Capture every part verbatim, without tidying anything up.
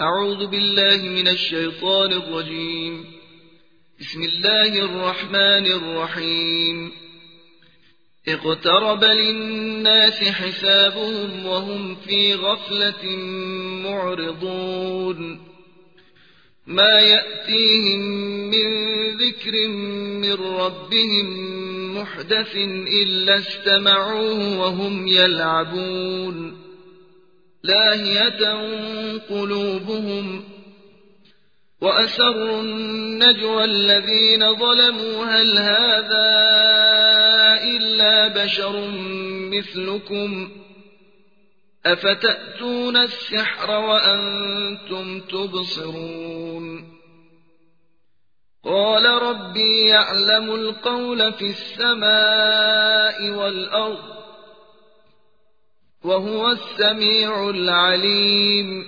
أعوذ بالله من الشيطان الرجيم. بسم الله الرحمن الرحيم. اقترب للناس حسابهم وهم في غفلة معرضون. ما يأتيهم من ذكر من ربهم محدث إلا استمعوه وهم يلعبون. لاهية قلوبهم وأسروا النجوى الذين ظلموا هل هذا إلا بشر مثلكم أفتأتون السحر وأنتم تبصرون. قال ربي يعلم القول في السماء والأرض وهو السميع العليم.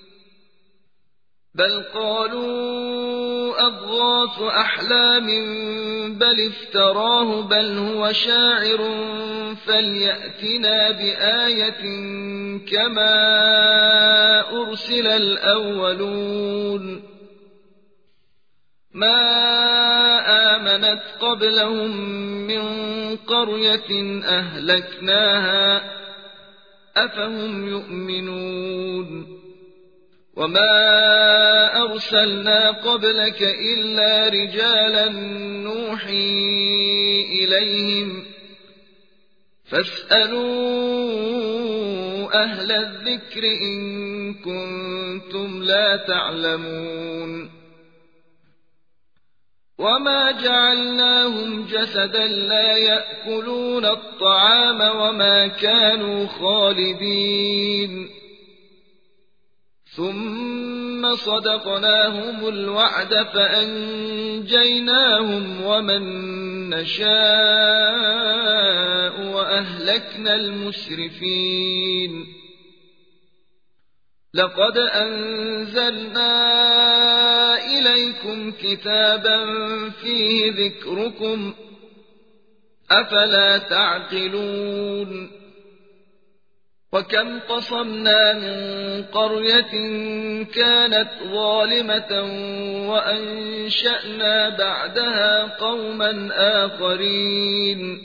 بل قالوا أضغاث أحلام بل افتراه بل هو شاعر فليأتنا بآية كما أرسل الأولون. ما آمنت قبلهم من قرية أهلكناها أفهم يؤمنون. وما أرسلنا قبلك إلا رجالا نوحي إليهم فاسألوا أهل الذكر إن كنتم لا تعلمون. وما جعلناهم جسدا لا يأكلون الطعام وما كانوا خالدين. ثم صدقناهم الوعد فأنجيناهم ومن نشاء وأهلكنا المسرفين. لقد أنزلنا إليكم كتابا فيه ذكركم أفلا تعقلون. وكم قصمنا من قرية كانت ظالمة وأنشأنا بعدها قوما آخرين.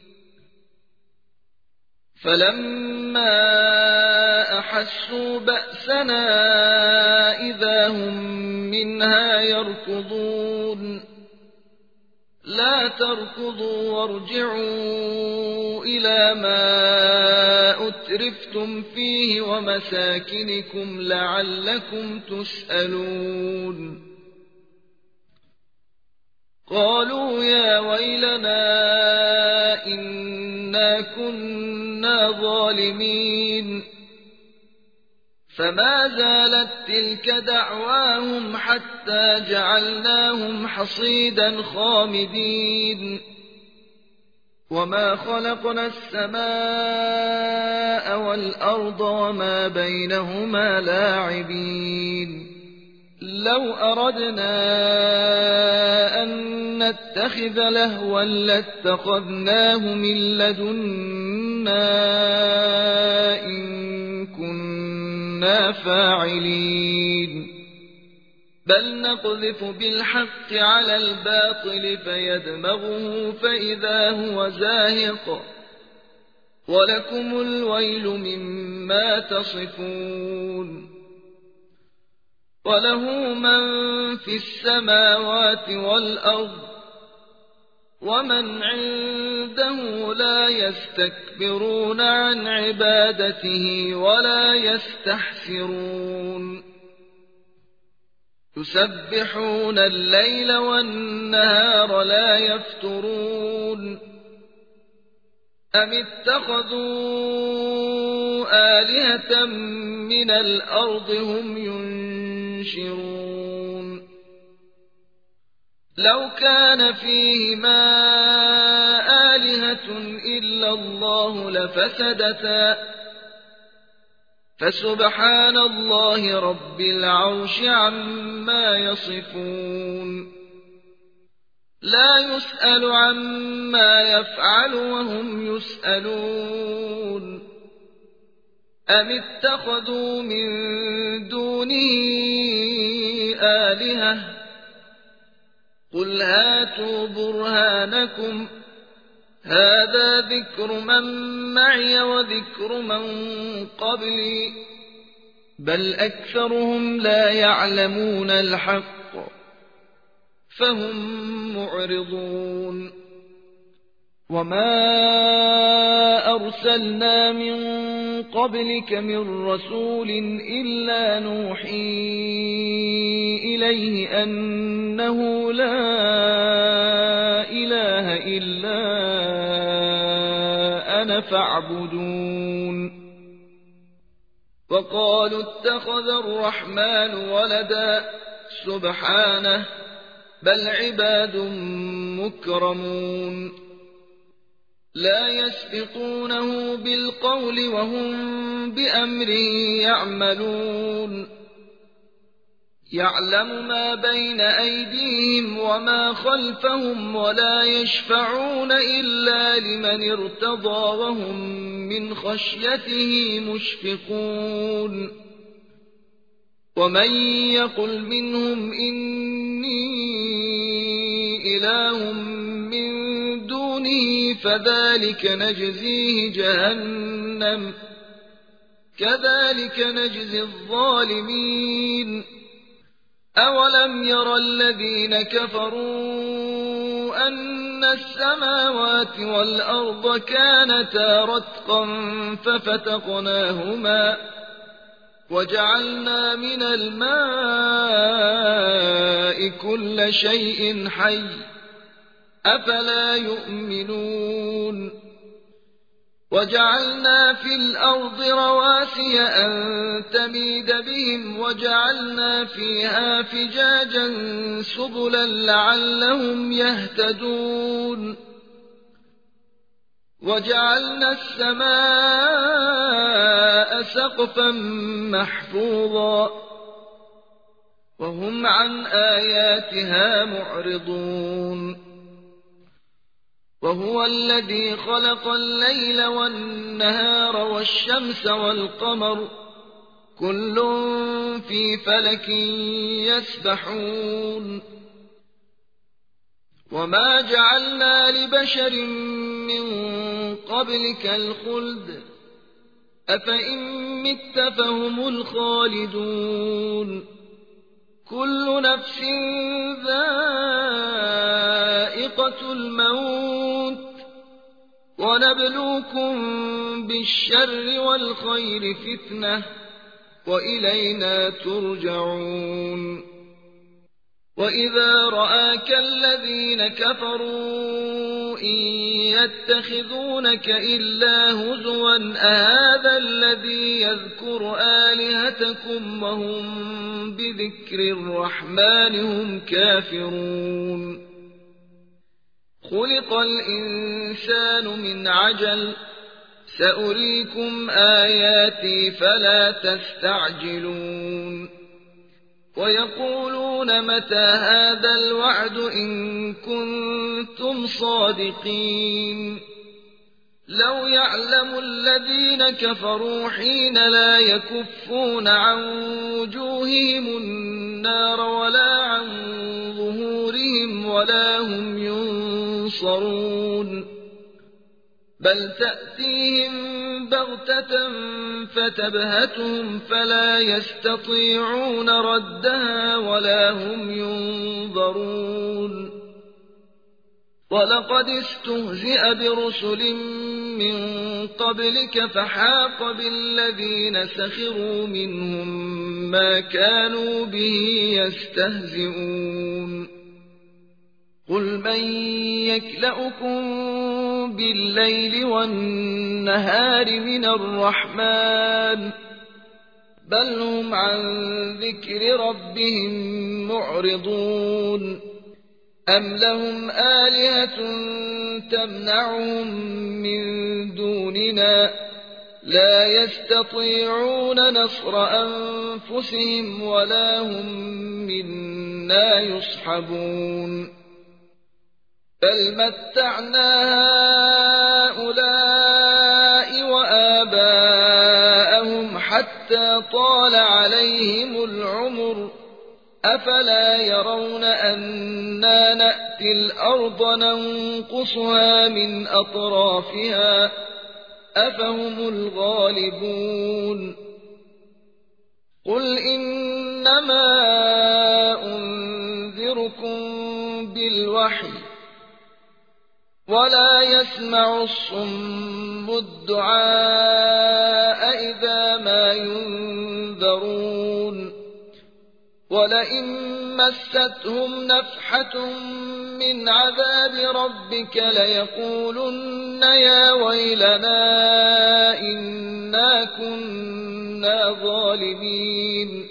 فلما أحسوا بأسنا إذا هم منها يركضون. لا تركضوا وارجعوا إلى ما أترفتم فيه ومساكنكم لعلكم تسألون. قالوا يا ويلنا إنا كنا ظالمين. فما زالت تلك دعواهم حتى جعلناهم حصيدا خامدين. وما خلقنا السماء والأرض وما بينهما لاعبين. لو أردنا أن نتخذ لهوا لاتخذناه من لدنا إن كنا فاعلين. بل نقذف بالحق على الباطل فيدمغه فإذا هو زاهق ولكم الويل مما تصفون. وله من في السماوات والأرض ومن عنده لا يستكبرون عن عبادته ولا يستحسرون. يسبحون الليل والنهار لا يفترون. أم اتخذوا آلهة من الأرض هم ينشرون. لو كان فيهما آلهة إلا الله لفسدتا فسبحان الله رب العرش عما يصفون. لا يسأل عما يفعل وهم يسألون. أم اتخذوا من دونه آلهة قل هاتوا برهانكم هذا ذكر من معي وذكر من قبلي بل أكثرهم لا يعلمون الحق فهم معرضون وما أرسلنا من قبلك من رسول إلا نوحي إليه أنه لا إله إلا أنا فاعبدون وقالوا اتخذ الرحمن ولدا سبحانه بل عباد مكرمون لا يسبقونه بالقول وهم بأمره يعملون يعلم ما بين أيديهم وما خلفهم ولا يشفعون إلا لمن ارتضى وهم من خشيته مشفقون ومن يقل منهم إني إله من دونه فذلك نجزيه جهنم كذلك نجزي الظالمين أولم ير الذين كفروا أن السماوات والأرض كانتا رتقا ففتقناهما وجعلنا من الماء كل شيء حي أفلا يؤمنون وجعلنا في الأرض رواسي أن تميد بهم وجعلنا فيها فجاجا سبلا لعلهم يهتدون وجعلنا السماء سقفا محفوظا وهم عن آياتها معرضون وهو الذي خلق الليل والنهار والشمس والقمر كل في فلك يسبحون وما جعلنا لبشر من قبلك الخلد أفإن مت فهم الخالدون كل نفس ذائقة الموت ونبلوكم بالشر والخير فتنة وإلينا ترجعون وإذا رآك الذين كفروا إن يتخذونك إلا هزوا أهذا الذي يذكر آلهتكم وهم بذكر الرحمن هم كافرون خلق الإنسان من عجل سأريكم آياتي فلا تستعجلون ويقولون متى هذا الوعد إن كنتم صادقين لو يعلم الذين كفروا حين لا يكفون عن وجوههم النار ولا عن ظهورهم ولا هم ينصرون بل تأتيهم بغتة فتبهتهم فلا يستطيعون ردها ولا هم ينظرون ولقد استهزئ برسل من قبلك فحاق بالذين سخروا منهم ما كانوا به يستهزئون قل من يكلؤكم بالليل والنهار من الرحمن بل هم عن ذكر ربهم معرضون أم لهم آلهة تمنعهم من دوننا لا يستطيعون نصر أنفسهم ولا هم منا يصحبون بل متعنا هؤلاء وآباءهم طال عليهم العمر أفلا يرون أنا نأتي الأرض ننقصها من أطرافها أفهم الغالبون قل إنما أنذركم بالوحي ولا يسمع الصم الدعاء إذا ما ينذرون ولئن مستهم نفحة من عذاب ربك ليقولن يا ويلنا إنا كنا ظالمين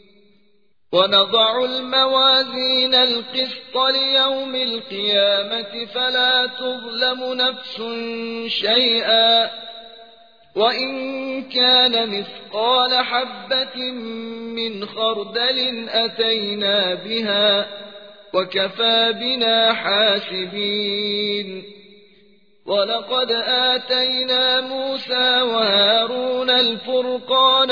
ونضع الموازين القسط ليوم القيامة فلا تظلم نفس شيئا وإن كان مثقال حبة من خردل أتينا بها وكفى بنا حاسبين ولقد آتينا موسى وهارون الفرقان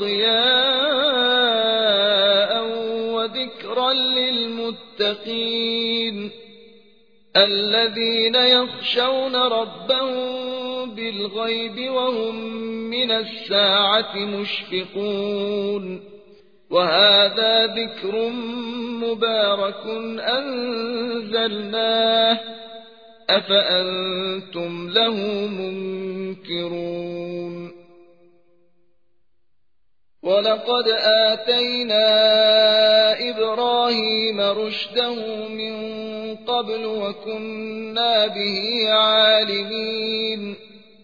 وضياء وذكرا للمتقين الذين يخشون ربهم بالغيب وهم من الساعة مشفقون وهذا ذكر مبارك أنزلناه أفأنتم له منكرون ولقد آتينا إبراهيم رشده من قبل وكنا به عالمين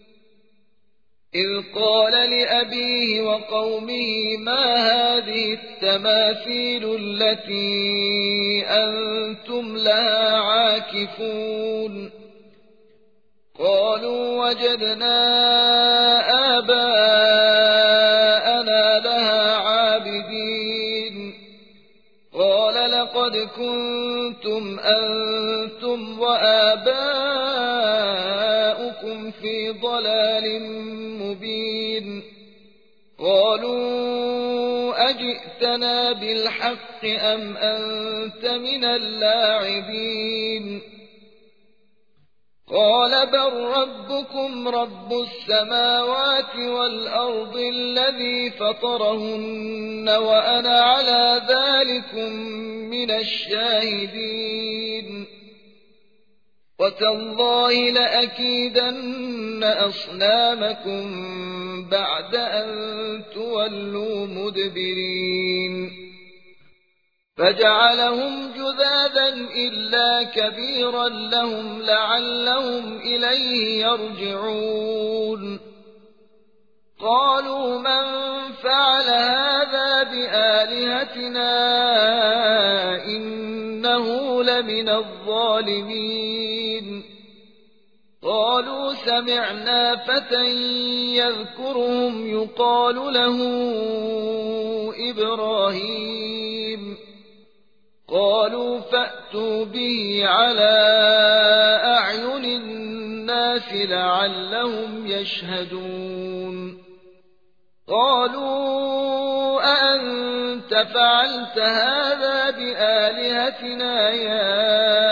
إذ قال لأبيه وقومه ما هذه التماثيل التي أنتم لها عاكفون قالوا وجدنا آباءنا لها عابدين قال لقد كنتم أنتم وآباؤكم في ضلال مبين قالوا أجئتنا بالحق أم أنت من اللاعبين قال بل ربكم رب السماوات والأرض الذي فطرهن وأنا على ذلكم من الشاهدين وتالله لأكيدن أصنامكم بعد أن تولوا مدبرين فجعلهم جذاذا إلا كبيرا لهم لعلهم إليه يرجعون قالوا من فعل هذا بآلهتنا إنه لمن الظالمين قالوا سمعنا فتى يذكرهم يقال له إبراهيم قالوا فأتوا به على أعين الناس لعلهم يشهدون قالوا أأنت فعلت هذا بآلهتنا يا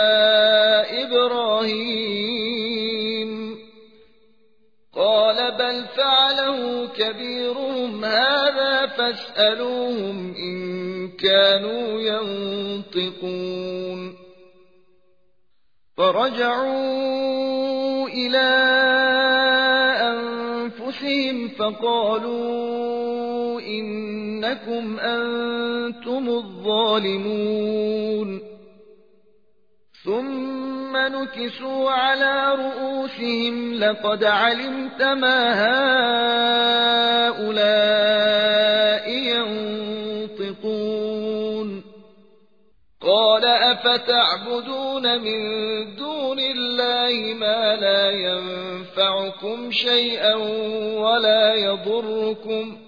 إبراهيم قال بل فعله كبيرهم هذا فاسألوهم إن كانوا ينطقون فرجعوا إلى أنفسهم فقالوا إنكم أنتم الظالمون ثم نكسوا على رؤوسهم لقد علمت ما هؤلاء ينطقون قال أفتعبدون من دون الله ما لا ينفعكم شيئا ولا يضركم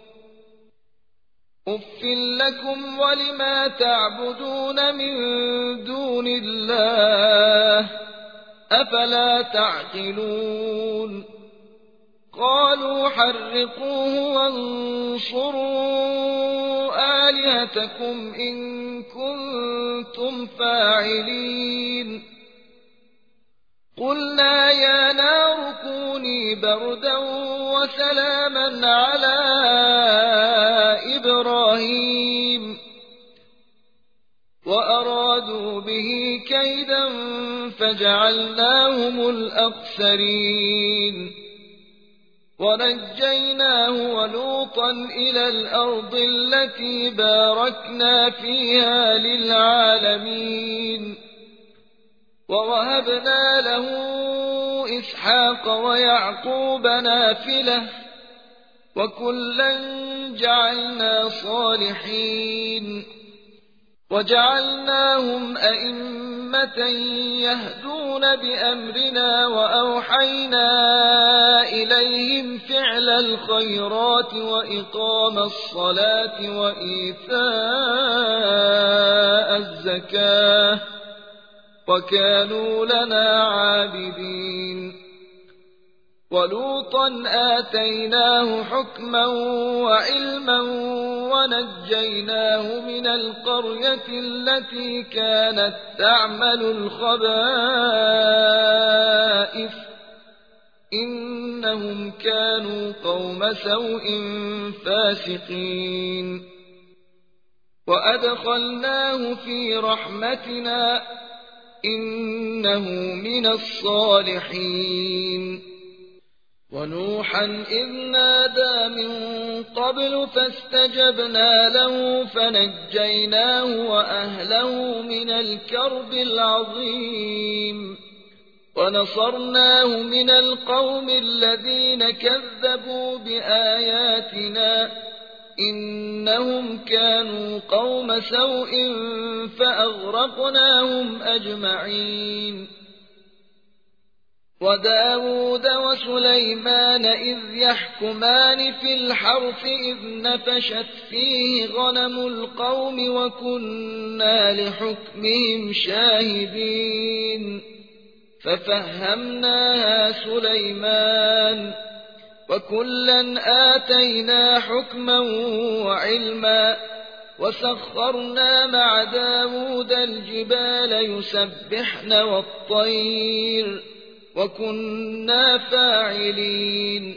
أف لكم ولما تعبدون من دون الله أفلا تعقلون قالوا حرقوه وانصروا آلهتكم إن كنتم فاعلين قلنا يا نار كوني بردا وسلاما على إبراهيم وأرادوا به كيدا فجعلناهم الأخسرين ونجيناه ولوطا إلى الأرض التي باركنا فيها للعالمين ووهبنا له إسحاق ويعقوب نافلة وكلا جعلنا صالحين وجعلناهم أئمة يهدون بأمرنا وأوحينا إليهم فعل الخيرات وإقام الصلاة وإيتاء الزكاة وكانوا لنا عابدين ولوطا آتيناه حكما وعلما ونجيناه من القرية التي كانت تعمل الخبائث إنهم كانوا قوم سوء فاسقين وأدخلناه في رحمتنا إنه من الصالحين ونوحا إذ نادى من قبل فاستجبنا له فنجيناه وأهله من الكرب العظيم ونصرناه من القوم الذين كذبوا بآياتنا إنهم كانوا قوم سوء فأغرقناهم أجمعين وداود وسليمان إذ يحكمان في الحرث إذ نفشت فيه غنم القوم وكنا لحكمهم شاهدين ففهمناها سليمان وكلا آتينا حكما وعلما وسخرنا مع داود الجبال يسبحن والطير وكنا فاعلين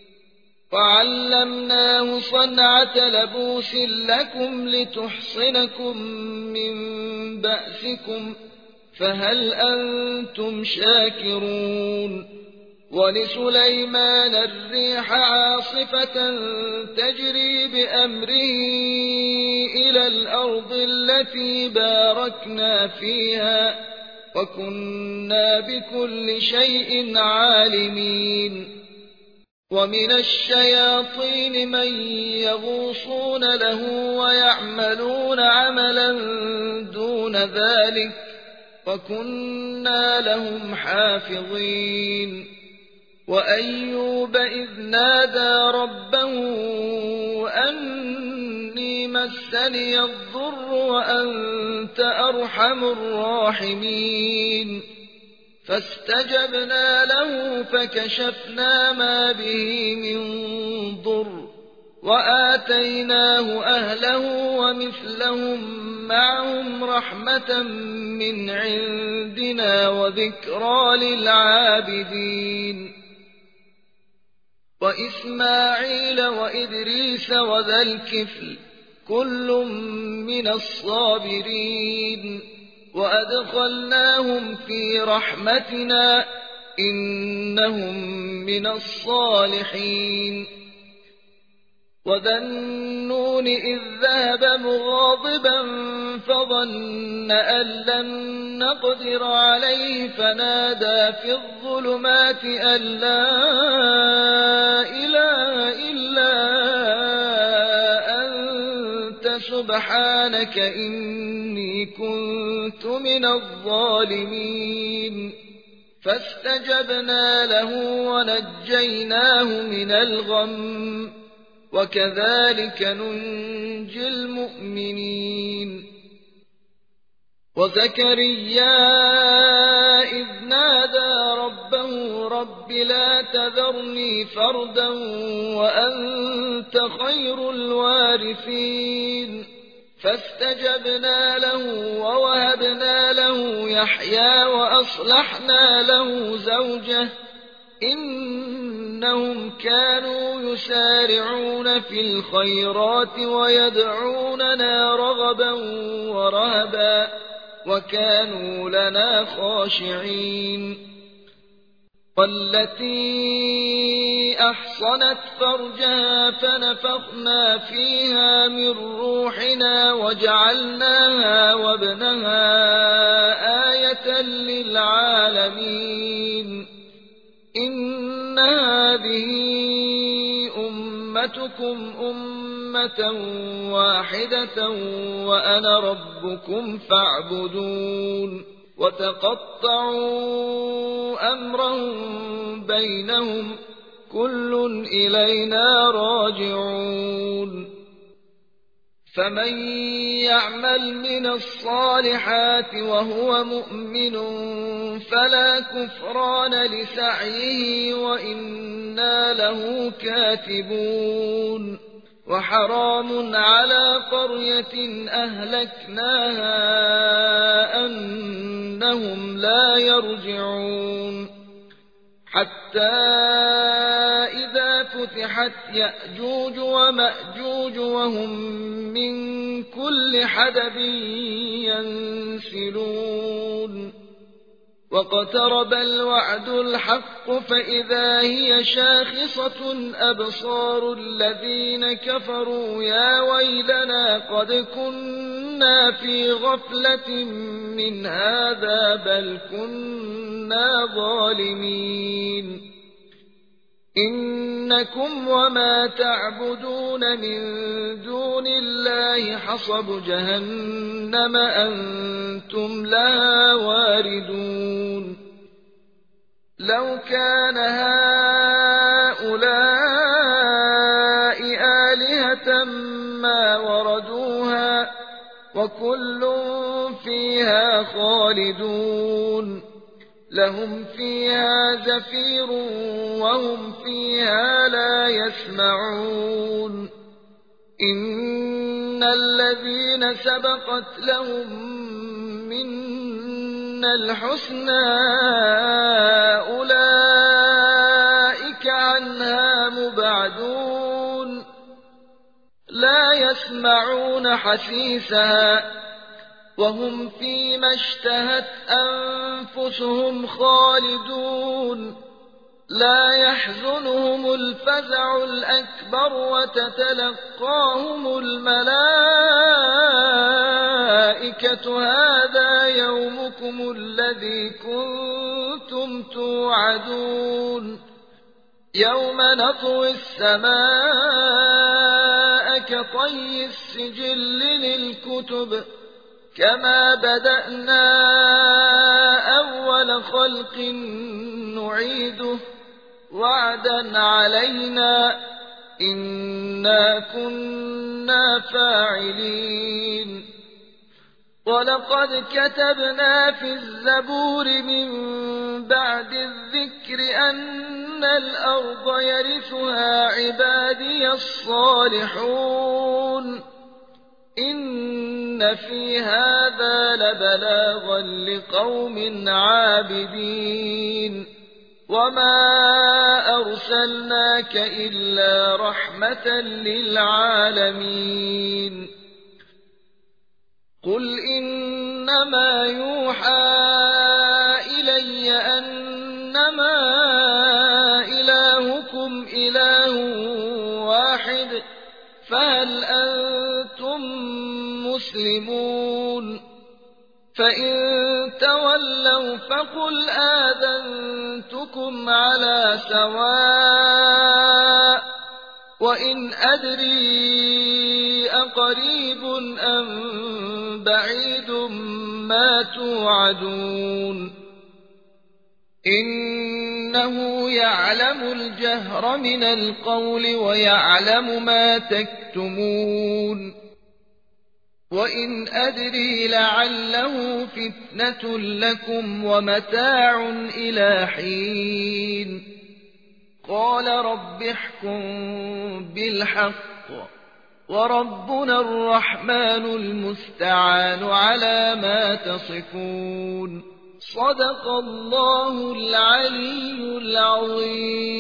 وعلمناه صنعة لبوس لكم لتحصنكم من بأسكم فهل أنتم شاكرون ولسليمان الريح عاصفة تجري بأمره إلى الأرض التي باركنا فيها وكنا بكل شيء عالمين ومن الشياطين من يغوصون له ويعملون عملا دون ذلك وكنا لهم حافظين وأيوب إذ نادى ربه أني مسني الضر وأنت أرحم الراحمين فاستجبنا له فكشفنا ما به من ضر وآتيناه أهله ومثلهم معهم رحمة من عندنا وذكرى للعابدين وإسماعيل وإدريس وذا الكفل كل من الصابرين وأدخلناهم في رحمتنا إنهم من الصالحين وذا النون إذ ذهب مغاضبا فظن أن لن نقدر عليه فنادى في الظلمات أن لا إله إلا أنت سبحانك إني كنت من الظالمين فاستجبنا له ونجيناه من الغم وكذلك ننجي المؤمنين وزكريا إذ نادى ربه رب لا تذرني فردا وأنت خير الوارثين فاستجبنا له ووهبنا له يحيى وأصلحنا له زوجه إنهم كانوا يسارعون في الخيرات ويدعوننا رغبا ورهبا وكانوا لنا خاشعين والتي أحصنت فرجها فنفخنا فيها من روحنا وجعلناها وابنها آية للعالمين إن هذه أمتكم أمة واحدة وأنا ربكم فاعبدون وتقطعوا أمرهم بينهم كل إلينا راجعون فمن يعمل من الصالحات وهو مؤمن فلا كفران لسعيه وإنا له كاتبون وحرام على قرية أهلكناها أنهم لا يرجعون حتى إذا فتحت يأجوج ومأجوج وهم من كل حدب ينسلون واقترب الوعد الحق فإذا هي شاخصة أبصار الذين كفروا يا ويلنا قد كنا في غفلة من هذا بل كنا ظالمين إنكم وما تعبدون من دون الله حصب جهنم أنتم لها واردون لو كان هؤلاء آلهة ما وردوها وكل فيها خالدون لهم فيها زفير وهم فيها لا يسمعون إن الذين سبقت لهم منا الحسنى أولئك عنها مبعدون لا يسمعون حسيسها وهم فيما اشتهت أنفسهم خالدون لا يحزنهم الفزع الأكبر وتتلقاهم الملائكة هذا يومكم الذي كنتم توعدون يوم نطوي السماء كطي السجل للكتب كما بدأنا أول خلق نعيده وعدا علينا إنا كنا فاعلين ولقد كتبنا في الزبور من بعد الذكر أن الأرض يرثها عبادي الصالحون إن في هذا لبلاغا لقوم عابدين وما أرسلناك إلا رحمة للعالمين قل إنما يوحى إلي أنما إلهكم إله واحد فهل أنتم مسلمون فإن تولوا فقل آذنتكم على سواء وإن أدري أقريب أم بعيد ما توعدون إنه يعلم الجهر من القول ويعلم ما تكتمون وإن أدري لعله فتنة لكم ومتاع إلى حين قال رب احكم بالحق وربنا الرحمن المستعان على ما تصفون. صدق الله العلي العظيم.